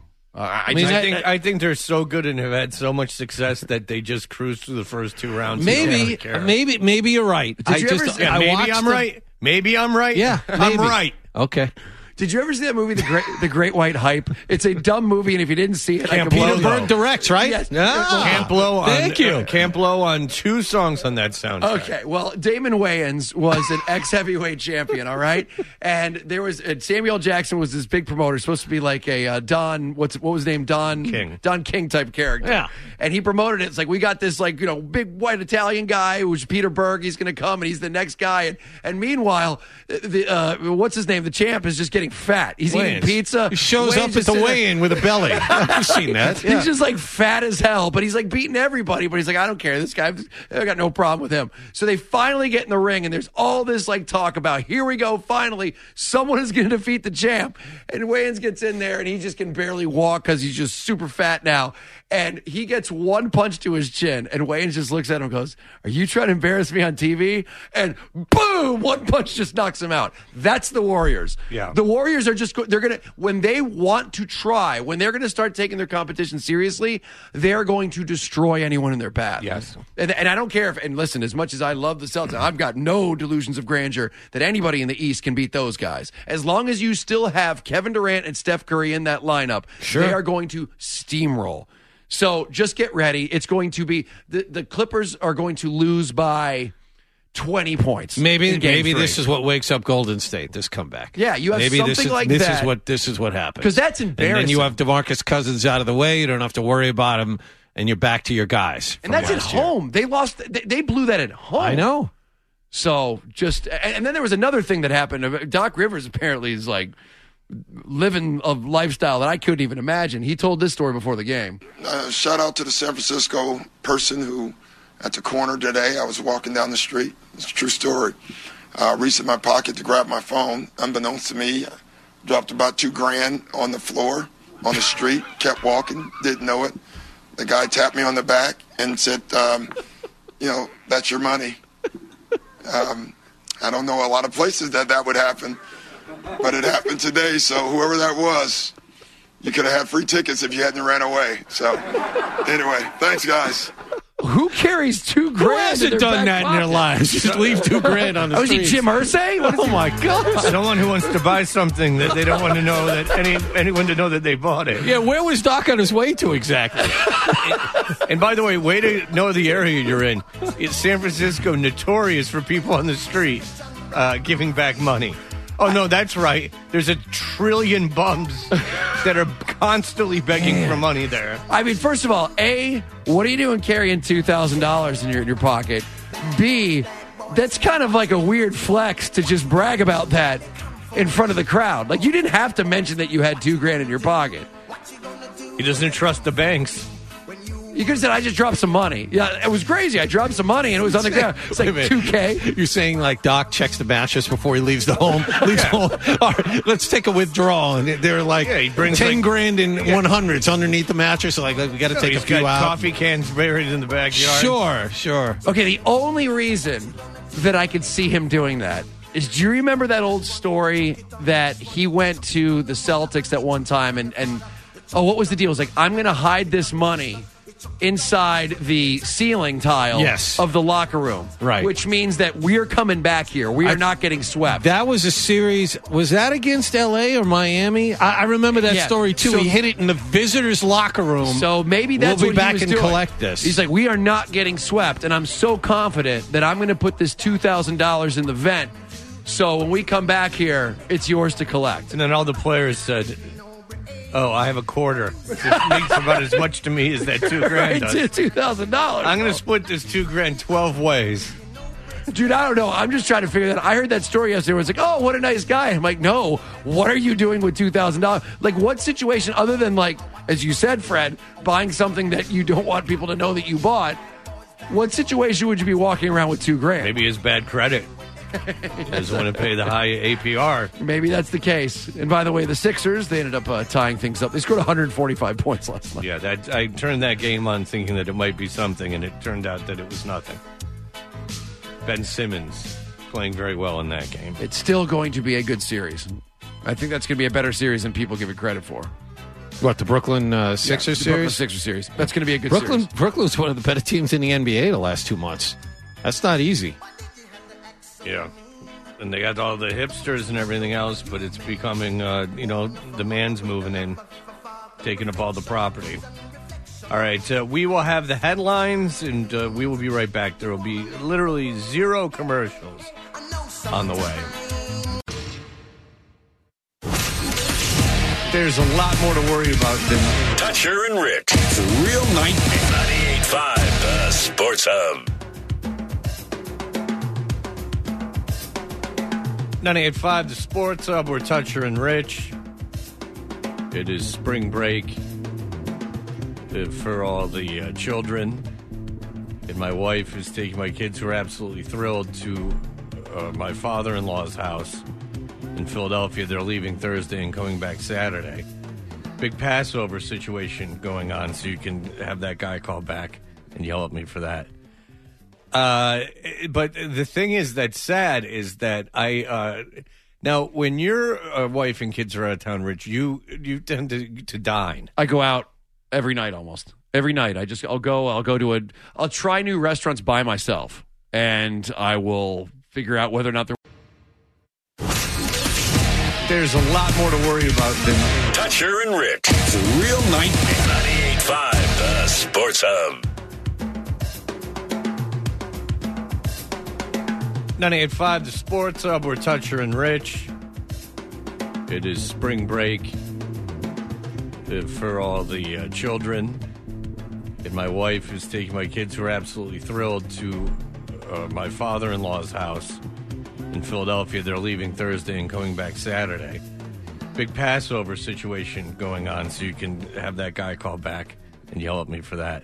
I think they're so good and have had so much success that they just cruise through the first 2 rounds. Maybe you're right. Maybe I'm right. Maybe I'm right. Yeah, I'm right. Okay. Did you ever see that movie, The Great White Hype? It's a dumb movie, and if you didn't see it, Peter Berg directs, right? Yes. Can't blow on. Thank you. Can't blow on 2 songs on that soundtrack. Okay, well, Damon Wayans was an ex-heavyweight champion, all right? And there was Samuel Jackson was this big promoter, supposed to be like a Don, what was his name? Don King type character. Yeah. And he promoted it. It's like, we got this big white Italian guy who's Peter Berg. He's going to come, and he's the next guy. And meanwhile, what's his name? The champ is just getting fat. He's eating pizza. He shows up at the weigh-in with a belly. I've seen that. Yeah. He's just like fat as hell, but he's like beating everybody. But he's like, I don't care. This guy, I got no problem with him. So they finally get in the ring, and there's all this like talk about, here we go, finally, someone is going to defeat the champ. And Wayans gets in there, and he just can barely walk because he's just super fat now. And he gets one punch to his chin, and Wayans just looks at him and goes, are you trying to embarrass me on TV? And boom, one punch just knocks him out. That's the Warriors. Yeah. The Warriors are just, they're going to, when they want to try, when they're going to start taking their competition seriously, they're going to destroy anyone in their path. Yes. And I don't care if, and listen, as much as I love the Celtics, I've got no delusions of grandeur that anybody in the East can beat those guys. As long as you still have Kevin Durant and Steph Curry in that lineup, they are going to steamroll. So just get ready. It's going to be the Clippers are going to lose by 20 points. Maybe this is what wakes up Golden State. This comeback. Yeah, you have something like this that. This is what happens. Because that's embarrassing. And then you have DeMarcus Cousins out of the way. You don't have to worry about him, and you're back to your guys. And that's at home. They lost. They blew that at home. I know. So just and then there was another thing that happened. Doc Rivers apparently is like living a lifestyle that I couldn't even imagine. He told this story before the game. Shout out to the San Francisco person who, at the corner today, I was walking down the street. It's a true story. Reached in my pocket to grab my phone. Unbeknownst to me, dropped about $2,000 on the floor, on the street, kept walking, didn't know it. The guy tapped me on the back and said, that's your money. I don't know a lot of places that would happen. But it happened today, so whoever that was, you could have had free tickets if you hadn't ran away. So, anyway, thanks, guys. Who carries $2,000? Who hasn't done that in their lives? Just leave $2,000 on the street. Was he Jim Irsay? Oh my God! Someone who wants to buy something that they don't want to know that anyone to know that they bought it. Yeah, where was Doc on his way to exactly? And by the way, way to know the area you're in. It's San Francisco, notorious for people on the street giving back money. Oh, no, that's right. There's 1 trillion bums that are constantly begging for money there. I mean, first of all, A, what are you doing carrying $2,000 in your pocket? B, that's kind of like a weird flex to just brag about that in front of the crowd. Like, you didn't have to mention that you had $2,000 in your pocket. He doesn't trust the banks. You could have said, I just dropped some money. Yeah, it was crazy. I dropped some money, and it was on the ground. It's like $2,000. You're saying, like, Doc checks the mattress before he leaves the home? All right, let's take a withdrawal. And they're like, he brings $10,000 in 100s underneath the mattress. So like, we got to take a few got out. Coffee cans buried in the backyard. Sure. Okay, the only reason that I could see him doing that is, do you remember that old story that he went to the Celtics at one time and what was the deal? It was like, I'm going to hide this money inside the ceiling tile Yes. of the locker room. Right. Which means that we're coming back here. We are not getting swept. That was a series. Was that against L.A. or Miami? I remember that Yeah. story, too. So- He hit it in the visitors' locker room. So maybe that's we'll be what he back was and doing. collect this. He's like, we are not getting swept, and I'm so confident that I'm going to put this $2,000 in the vent. So when we come back here, it's yours to collect. And then all the players said, "Oh, I have a quarter. This makes about as much to me as that $2,000 Right, does. $2,000. I'm going to split this $2,000 12 ways." Dude, I don't know. I'm just trying to figure that. I heard that story yesterday. It was like, oh, what a nice guy. I'm like, no. What are you doing with $2,000? Like, what situation other than, like, as you said, Fred, buying something that you don't want people to know that you bought? What situation would you be walking around with $2,000? Maybe his bad credit. He doesn't want to pay the high APR. Maybe that's the case. And by the way, the Sixers, they ended up tying things up. They scored 145 points last night. Yeah, I turned that game on thinking that it might be something, and it turned out that it was nothing. Ben Simmons playing very well in that game. It's still going to be a good series. I think that's going to be a better series than people give it credit for. What, the Brooklyn Sixers the Brooklyn series? Sixers series. That's going to be a good Brooklyn, series. Brooklyn's one of the better teams in the NBA the last 2 months. That's not easy. Yeah. And they got all the hipsters and everything else, but it's becoming, the man's moving in, taking up all the property. All right, we will have the headlines, and we will be right back. There will be literally 0 commercials on the way. There's a lot more to worry about than Toucher and Rich. The real nightmare. 98.5, the Sports Hub. 98.5, the Sports Hub. We're Toucher and Rich. It is spring break for all the children. And my wife is taking my kids, who are absolutely thrilled, to my father-in-law's house in Philadelphia. They're leaving Thursday and coming back Saturday. Big Passover situation going on, so you can have that guy call back and yell at me for that. But the thing is that's sad is that now when your wife and kids are out of town, Rich, you tend to dine. I go out every night almost. Every night. I'll try new restaurants by myself, and I will figure out whether or not there's a lot more to worry about than Toucher and Rich. The real nightmare. 98.5, the Sports Hub. 98.5, the Sports Hub. We're Toucher and Rich. It is spring break for all the children. And my wife is taking my kids, who are absolutely thrilled, to my father-in-law's house in Philadelphia. They're leaving Thursday and coming back Saturday. Big Passover situation going on, so you can have that guy call back and yell at me for that.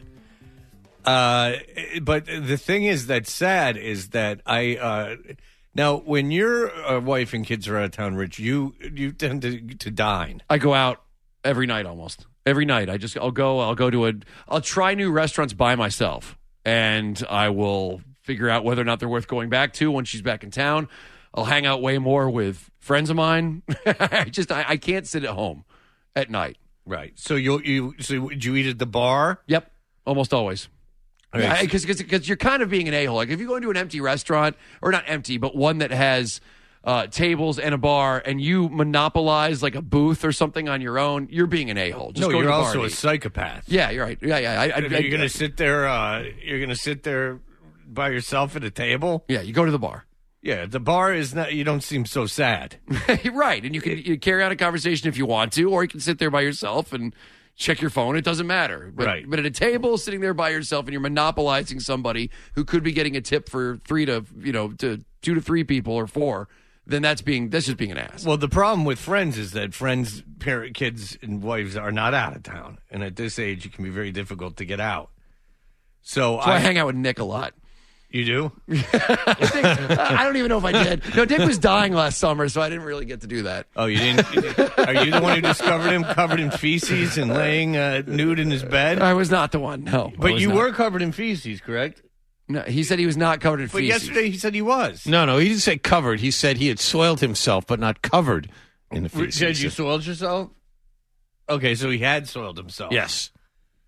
But the thing is that's sad is that now when your wife and kids are out of town, Rich, you tend to dine. I go out every night almost. Every night. I'll try new restaurants by myself, and I will figure out whether or not they're worth going back to when she's back in town. I'll hang out way more with friends of mine. I can't sit at home at night. Right. So would you eat at the bar? Yep. Almost always. Okay. Because you're kind of being an a-hole. Like if you go into an empty restaurant, or not empty, but one that has tables and a bar, and you monopolize like a booth or something on your own, you're being an a-hole. Just go to you're the bar also and a eat. psychopath. Yeah, you're right. Yeah. You're going to sit there. You're going to sit there by yourself at a table. Yeah, you go to the bar. Yeah, the bar is not. You don't seem so sad. Right, and you can carry on a conversation if you want to, or you can sit there by yourself and check your phone. It doesn't matter. But at a table, sitting there by yourself, and you're monopolizing somebody who could be getting a tip for 2 to 3 people or 4. Then that's just being an ass. Well, the problem with friends is that friends, kids, and wives are not out of town, and at this age, it can be very difficult to get out. So I hang out with Nick a lot. You do? I don't even know if I did. No, Dick was dying last summer, so I didn't really get to do that. Oh, you didn't? Are you the one who discovered him covered in feces and laying nude in his bed? I was not the one, no. But you were covered in feces, correct? No, he said he was not covered in feces. But yesterday he said he was. No, he didn't say covered. He said he had soiled himself, but not covered in the feces. Said you soiled yourself? Okay, so he had soiled himself. Yes.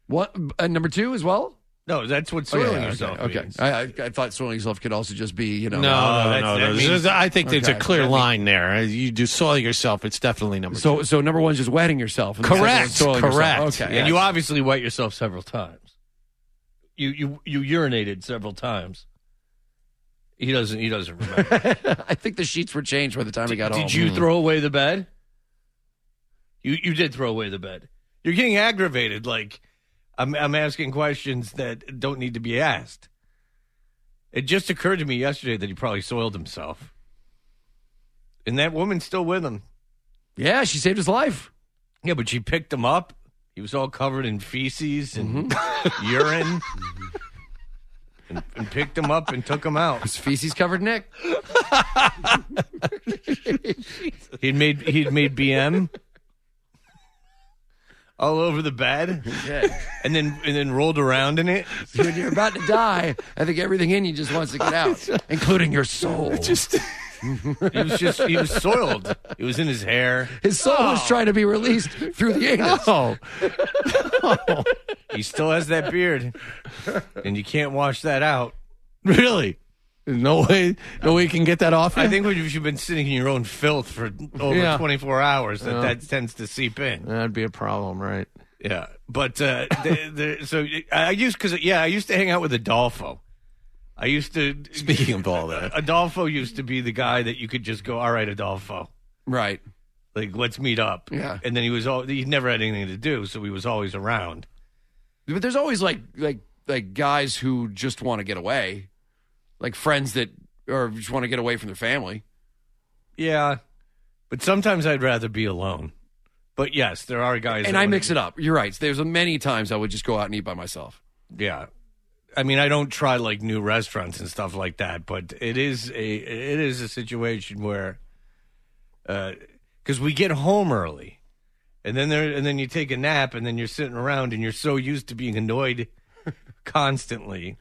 What? Number 2 as well? No, that's what soiling yourself means. I thought soiling yourself could also just be, No. that means- I think there's a Okay. clear line there. You do soil yourself, it's definitely number 2. So number 1 is just wetting yourself. And Correct. soiling yourself. Correct. Okay. And you obviously wet yourself several times. You urinated several times. He doesn't remember. I think the sheets were changed by the time he got home. Did you throw away the bed? You did throw away the bed. You're getting aggravated. Like I'm asking questions that don't need to be asked. It just occurred to me yesterday that he probably soiled himself, and that woman's still with him. Yeah, she saved his life. Yeah, but she picked him up. He was all covered in feces and urine. And picked him up and took him out. His feces covered Nick. He'd made BM all over the bed, and then rolled around in it. When you're about to die, I think everything in you just wants to get out, including your soul. He was soiled. It was in his hair. His soul was trying to be released through the anus. Oh. He still has that beard, and you can't wash that out. Really? There's no way you can get that off him? I think when you've been sitting in your own filth for over 24 hours, that tends to seep in. That'd be a problem, right? Yeah, but so I used to hang out with Adolfo. I used to. Speaking of all that, Adolfo used to be the guy that you could just go, all right, Adolfo, right? Like, let's meet up. Yeah, and then he never had anything to do, so he was always around. But there's always like guys who just want to get away, like friends that or just want to get away from their family. Yeah, but sometimes I'd rather be alone. But yes, there are guys. And I mix it up. You're right. There's many times I would just go out and eat by myself. Yeah. I mean, I don't try like new restaurants and stuff like that, but it is a situation where, because we get home early, and then you take a nap, and then you're sitting around, and you're so used to being annoyed constantly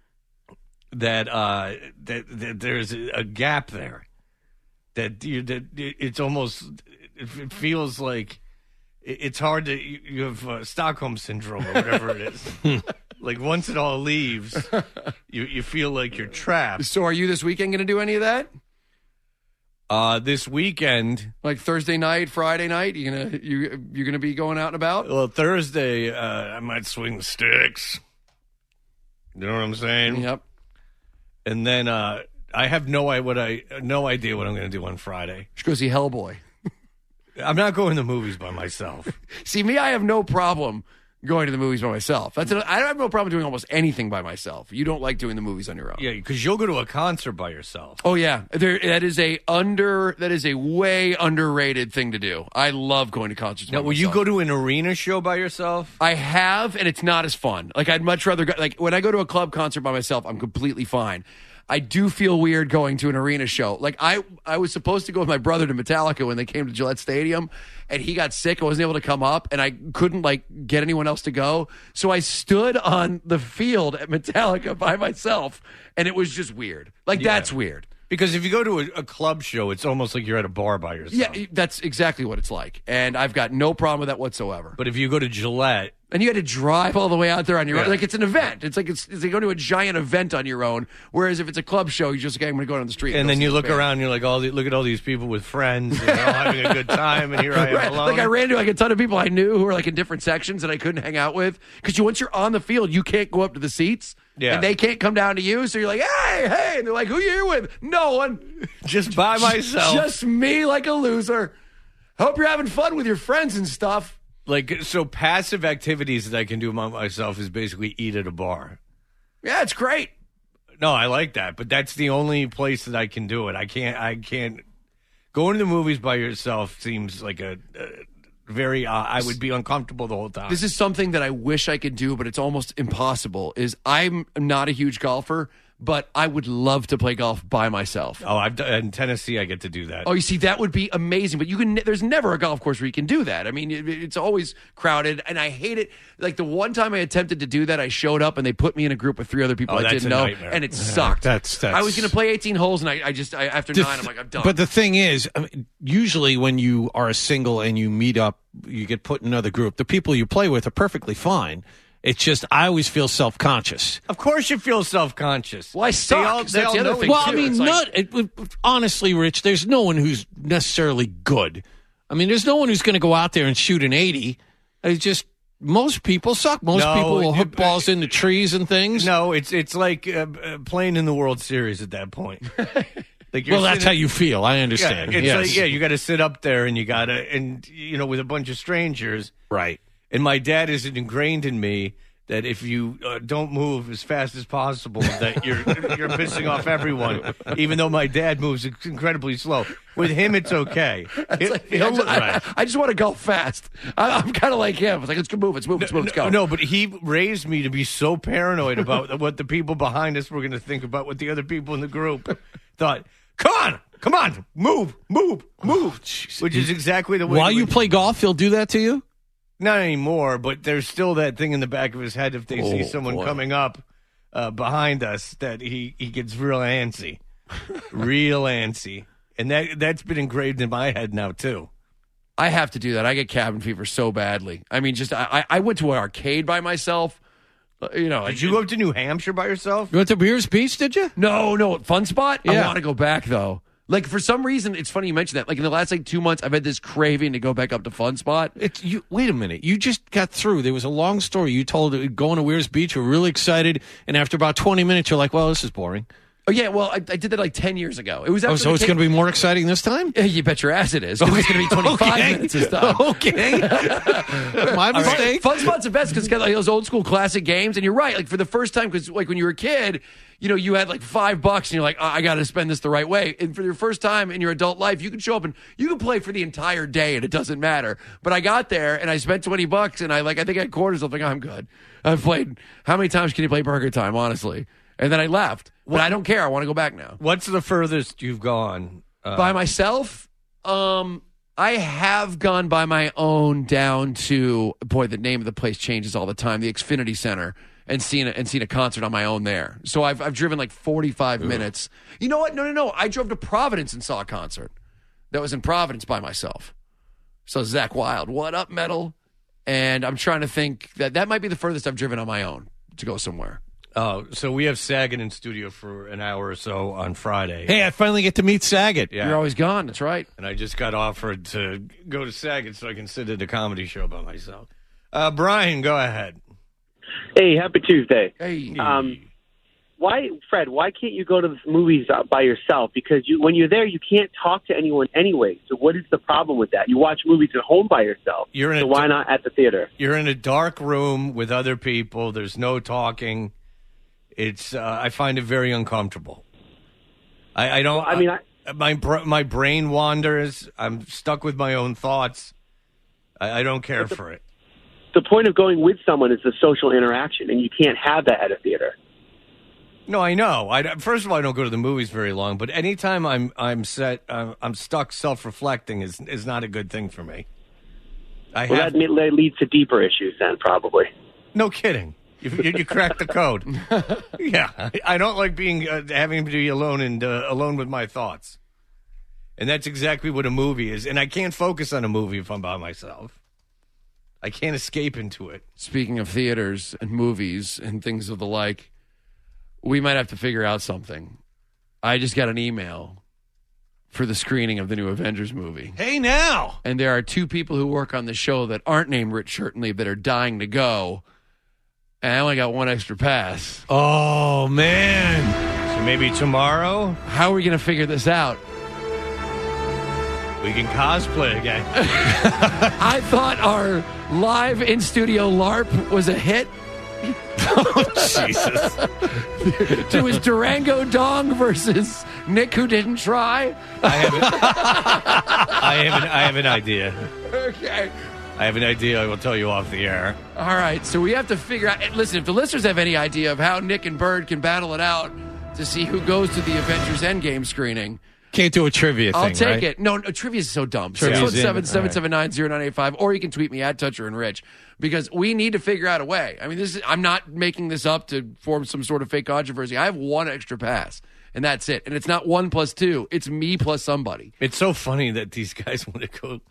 that there's a gap there that it's almost it feels like it's hard to you have Stockholm syndrome or whatever it is. Like, once it all leaves, you feel like you're trapped. So are you this weekend going to do any of that? This weekend, like Thursday night, Friday night, you're gonna be going out and about? Well, Thursday, I might swing the sticks. You know what I'm saying? Yep. And then I have no idea what I'm going to do on Friday. Should go see Hellboy. I'm not going to the movies by myself. See, me, I have no problem going to the movies by myself. I have no problem doing almost anything by myself. You don't like doing the movies on your own. Yeah, because you'll go to a concert by yourself. Oh yeah, that is a way underrated thing to do. I love going to concerts. Now, will you go to an arena show by yourself? I have, and it's not as fun. Like, I'd much rather go. Like, when I go to a club concert by myself, I'm completely fine. I do feel weird going to an arena show. Like, I was supposed to go with my brother to Metallica when they came to Gillette Stadium, and he got sick. I wasn't able to come up, and I couldn't, get anyone else to go. So I stood on the field at Metallica by myself, and it was just weird. That's weird. Because if you go to a club show, it's almost like you're at a bar by yourself. Yeah, that's exactly what it's like. And I've got no problem with that whatsoever. But if you go to Gillette... And you had to drive all the way out there on your own. Like, it's an event. It's like it's go to a giant event on your own. Whereas if it's a club show, you just I'm going to go down the street. And then you look around and you're like, look at all these people with friends. And they're all having a good time. And here I am alone. Like, I ran to a ton of people I knew who were in different sections that I couldn't hang out with. Because once you're on the field, you can't go up to the seats. Yeah. And they can't come down to you. So you're like, hey. And they're like, who you here with? No one. Just by myself. Just me like a loser. Hope you're having fun with your friends and stuff. So passive activities that I can do by myself is basically eat at a bar. Yeah, it's great. No, I like that, but that's the only place that I can do it. I can't going to the movies by yourself seems like a very I would be uncomfortable the whole time. This is something that I wish I could do, but it's almost impossible. I'm not a huge golfer, but I would love to play golf by myself. Oh, in Tennessee, I get to do that. Oh, you see, that would be amazing. But there's never a golf course where you can do that. I mean, it's always crowded, and I hate it. Like, the one time I attempted to do that, I showed up, and they put me in a group with 3 other people I didn't know, nightmare. and it sucked. That's I was going to play 18 holes, and I after 9, I'm like, I'm done. But the thing is, usually when you are a single and you meet up, you get put in another group, the people you play with are perfectly fine. It's just I always feel self-conscious. Of course you feel self-conscious. Well, I suck. They all That's the other know thing, Well, too. I mean, It's honestly, Rich, there's no one who's necessarily good. I mean, there's no one who's going to go out there and shoot an 80. It's just most people suck. Most people will hook balls into trees and things. No, it's like playing in the World Series at that point. Like well, that's how you feel. I understand. Yeah, it's yes. like, you got to sit up there and with a bunch of strangers. Right. And my dad is ingrained in me that if you don't move as fast as possible, that you're pissing off everyone. Even though my dad moves incredibly slow, with him it's okay. I just want to go fast. I'm kind of like him. It's like let's move. Let's go. No, but he raised me to be so paranoid about what the people behind us were going to think about what the other people in the group thought. Come on, move, which is exactly the way. While you play golf, he'll do that to you? Not anymore, but there's still that thing in the back of his head if they see someone coming up behind us that he gets real antsy. Real antsy. And that's been engraved in my head now, too. I have to do that. I get cabin fever so badly. I mean, just I went to an arcade by myself. Did you go up to New Hampshire by yourself? You went to Beers Beach, did you? No, Fun Spot? Yeah. I want to go back, though. Like, for some reason, it's funny you mentioned that. Like, in the last, 2 months, I've had this craving to go back up to Fun Spot. Wait a minute. You just got through. There was a long story. You told going to Weirs Beach. You were really excited. And after about 20 minutes, you're like, well, this is boring. Oh, yeah, well, I did that 10 years ago. It was after so it's going to be more exciting this time? You bet your ass it is. It's going to be 25 minutes this time. Okay. My mistake. Fun Spot's the best because it's got those old school classic games. And you're right. Like, for the first time, because when you were a kid, you had $5 and you're like, I got to spend this the right way. And for your first time in your adult life, you can show up and you can play for the entire day and it doesn't matter. But I got there and I spent $20 and I think I had quarters. I'm like, I'm good. I've played. How many times can you play Burger Time, honestly? And then I left. But I don't care. I want to go back now. What's the furthest you've gone? By myself? I have gone by my own down to, boy, the name of the place changes all the time, the Xfinity Center, and seen a concert on my own there. So I've driven 45 minutes. You know what? No. I drove to Providence and saw a concert. That was in Providence by myself. So Zach Wilde, what up, metal? And I'm trying to think that might be the furthest I've driven on my own to go somewhere. Oh, so we have Saget in studio for an hour or so on Friday. Hey, I finally get to meet Saget. Yeah. You're always gone. That's right. And I just got offered to go to Saget so I can sit at a comedy show by myself. Brian, go ahead. Hey, happy Tuesday. Hey. Fred, why can't you go to the movies by yourself? Because when you're there, you can't talk to anyone anyway. So what is the problem with that? You watch movies at home by yourself. So why not at the theater? You're in a dark room with other people. There's no talking. It's I find it very uncomfortable. I don't. Well, my brain wanders. I'm stuck with my own thoughts. I don't care for it. The point of going with someone is the social interaction, and you can't have that at a theater. No, I know. First of all, I don't go to the movies very long, but anytime I'm stuck self-reflecting is not a good thing for me. That leads to deeper issues then, probably. No kidding. You cracked the code. Yeah, I don't like being having to be alone and alone with my thoughts, and that's exactly what a movie is. And I can't focus on a movie if I'm by myself. I can't escape into it. Speaking of theaters and movies and things of the like, we might have to figure out something. I just got an email for the screening of the new Avengers movie. Hey, now! And there are two people who work on the show that aren't named Rich Shirtonleigh that are dying to go. And I only got one extra pass. Oh, man. So maybe tomorrow? How are we going to figure this out? We can cosplay again. I thought our live in-studio LARP was a hit. Oh, Jesus. It was Durango Dong versus Nick who didn't try. I have an idea. Okay. I have an idea. I will tell you off the air. All right. So we have to figure out. Listen, if the listeners have any idea of how Nick and Bird can battle it out to see who goes to the Avengers Endgame screening. Can't do a trivia thing, I'll take right? it. No, trivia is so dumb. Trivia's 617-779-0985, or you can tweet me at Toucher and Rich, because we need to figure out a way. I mean, I'm not making this up to form some sort of fake controversy. I have one extra pass, and that's it. And it's not 1 + 2. It's me plus somebody. It's so funny that these guys want to go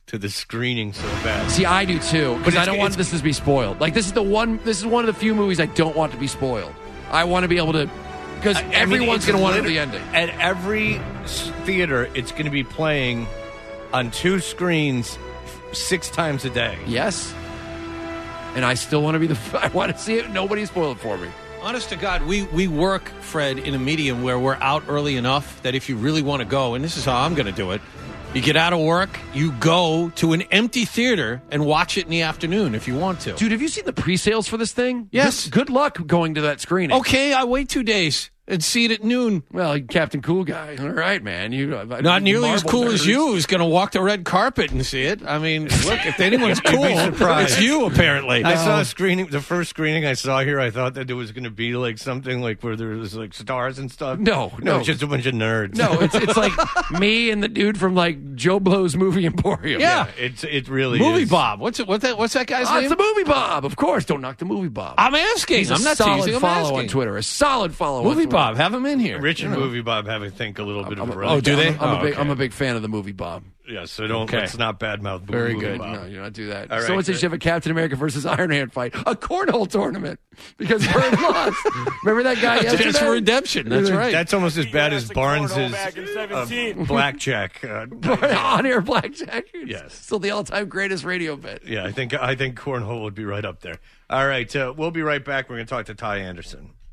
to the screening so bad. See, I do too, because But I don't want this to be spoiled. Like, this is one of the few movies I don't want to be spoiled. I want to be able to, because everyone's going to want to know the ending. At every theater, it's going to be playing on 2 screens 6 times a day. Yes. And I still want to be I want to see it. Nobody spoiled it for me. Honest to God, we work, Fred, in a medium where we're out early enough that if you really want to go, and this is how I'm going to do it, you get out of work, you go to an empty theater and watch it in the afternoon if you want to. Dude, have you seen the pre-sales for this thing? Yes. Good luck going to that screening. Okay, I wait 2 days and see it at noon. Well, Captain Cool Guy. All right, man. Not nearly as cool as you, who's going to walk the red carpet and see it. I mean, look, if anyone's cool, it's you, apparently. I saw a screening, the first screening I saw here, I thought that it was going to be like something like where there was like stars and stuff. No. It's just a bunch of nerds. No, it's like me and the dude from like Joe Blow's Movie Emporium. Yeah. It really Movie is. Bob. What's that guy's name? It's the Movie Bob. Of course, don't knock the Movie Bob. I'm asking. He's I'm not solid teasing. I'm follow asking. on Twitter. A solid follow on Movie Twitter. Bob, have him in here. Rich and Movie Bob have, I think, a little bit of a Oh, do they? I'm a big fan of the Movie Bob. Yeah, so let's not badmouth Very Movie good. Bob. No, you don't do that. All right, Someone says you have a Captain America versus Iron Man fight. A cornhole tournament because Bird lost. Remember that guy yesterday? Just for redemption. That's right. That's almost as bad as Barnes's blackjack. On-air blackjack. Yes. Still the all-time greatest radio bit. Yeah, I think cornhole would be right up there. All right, we'll be right back. We're going to talk to Ty Anderson.